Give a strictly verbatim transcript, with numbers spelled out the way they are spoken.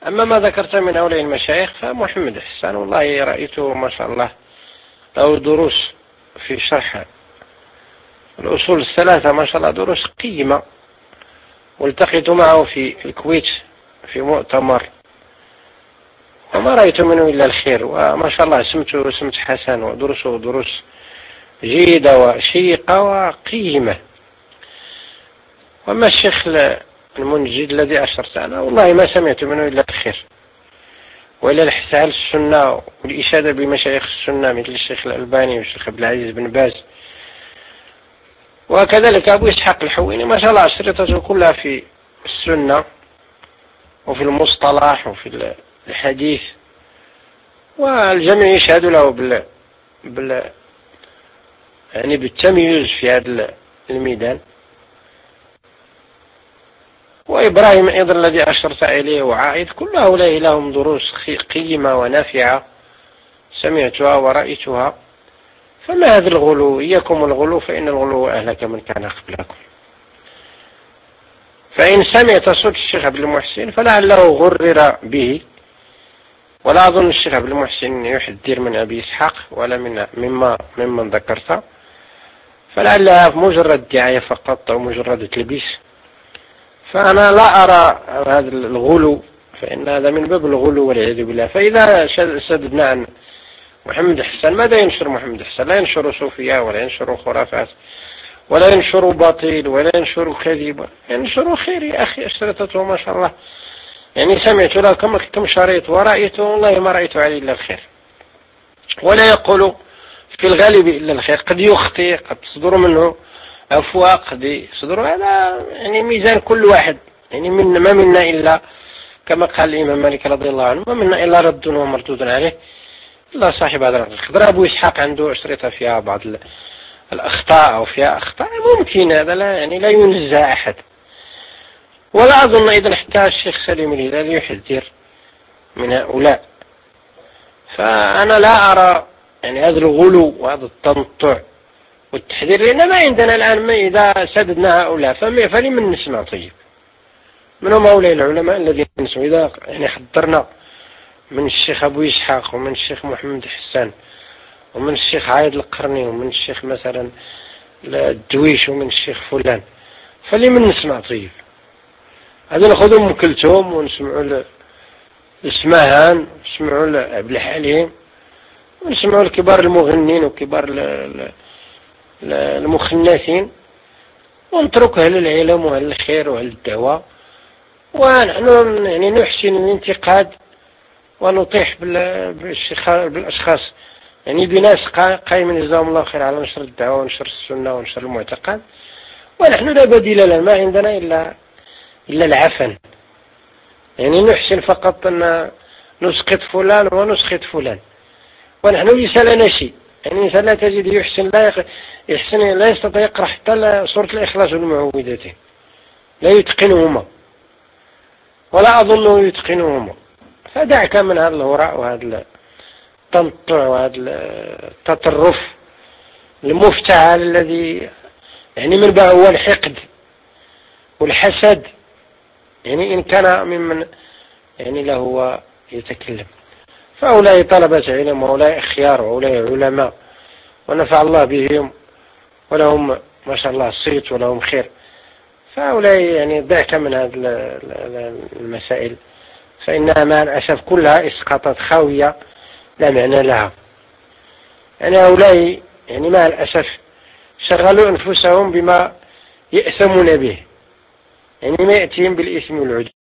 أما ما ذكرت من هؤلاء المشايخ فمحمد حسان والله رأيته ما شاء الله له دروس في شرح الأصول الثلاثة ما شاء الله دروس قيمة، والتقيت معه في الكويت في مؤتمر وما رأيت منه إلا الخير، وما شاء الله سمته سمت حسن ودروسه دروس جيدة وشيقة وقيمة. وأما الشيخ المنجد الذي أشرت أنا والله ما سمعت منه إلا الخير، وإلى الحث على السنة والإشادة بمشايخ السنة مثل الشيخ الألباني والشيخ عبد العزيز بن باز، وكذلك أبو إسحاق الحويني ما شاء الله أشرطته كلها في السنة وفي المصطلح وفي الحديث، والجميع يشهد له بال... بال... يعني بالتمييز في هذا الميدان. وإبراهيم أيضا الذي أشرت إليه وعائد، كل هؤلاء لهم دروس قيمة ونافعة سمعتها ورأيتها. فما هذا الغلو؟ إياكم الغلو فإن الغلو أهلك من كان قبلكم. فإن سمعت صوت الشيخ عبد المحسن فلعله غرر به، ولا أظن الشيخ عبد المحسن يحذر من أبي إسحاق ولا من مما ممن ذكرت، فلعلها مجرد دعاية فقط أو مجرد تلبيس. فأنا لا أرى هذا الغلو، فإن هذا من باب الغلو والعياذ بالله. فإذا سددنا عن محمد حسان، ماذا ينشر محمد حسان؟ لا ينشر صوفيا ولا ينشر خرافات ولا ينشر باطل ولا ينشر كذب، ينشر خير يا أخي. أشرطته ما شاء الله يعني سمعت له كم كم شريط ورأيته والله ما رأيت عليه إلا الخير، ولا يقول في الغالب إلا الخير. قد يخطئ، قد تصدر منه أفواه، قد يصدر، هذا يعني ميزان كل واحد. يعني من ما منا إلا كما قال الإمام مالك رضي الله عنه، ما منا إلا رد ومردود عليه إلا صاحب هذا القدر. أبو إسحاق عنده أشرطة فيها بعض الأخطاء أو فيها أخطاء ممكن، هذا لا يعني لا ينزع أحد. ولا أظن أيضا حتى الشيخ سليم الهلالي يحذر من هؤلاء. فأنا لا أرى يعني هذا الغلو وهذا التنطع والتحذير، لأن ما عندنا الآن ما إذا سددنا هؤلاء فلمن نسمع؟ طيب من هم هؤلاء العلماء الذين نسمع؟ إذا يعني حضرنا من الشيخ أبو إسحاق ومن الشيخ محمد حسان ومن الشيخ عايد القرني ومن الشيخ مثلا الدويش ومن الشيخ فلان، فلمن نسمع؟ طيب هذا نأخذ أم كلثوم ونسمعوا الإسماهان ونسمعوا عبد الحليم ونسمعوا الكبار المغنين وكبار المخنثين، ونترك أهل العلم وأهل الخير وأهل الدعوة، ونحن يعني نحسن الانتقاد ونطيح بالأشخاص يعني بناس قائمين جزاهم الله خير على نشر الدعوة ونشر السنة ونشر المعتقد، ونحن لا بديل لنا، ما عندنا إلا إلا العفن. يعني نحسن فقط أن نسقط فلان ونسقط فلان، ونحن ليس لنا شيء. يعني الإنسان لا تجد يحسن لا يحسن لا يستطيع يقرأ حتى سورة الإخلاص والمعوذتين، لا يتقنهما ولا أظنه يتقنهما. فدعك من هذا الهراء وهذا التنطع وهذا التطرف المفتعل الذي يعني من بقى هو الحقد والحسد. يعني إن كان ممن يعني له يتكلم، فأولئك طلبة علم وأولئك خيار وأولئك علماء ونفع الله بهم ولهم ما شاء الله صيت ولهم خير. فأولئك يعني دعك من هذه المسائل، فإنها مع الأسف كلها إسقاطات خاوية لا معنى لها. يعني هؤلاء يعني مع الأسف شغلوا أنفسهم بما يأثمون به، يعني ما يأتيهم بالإثم والعدوان.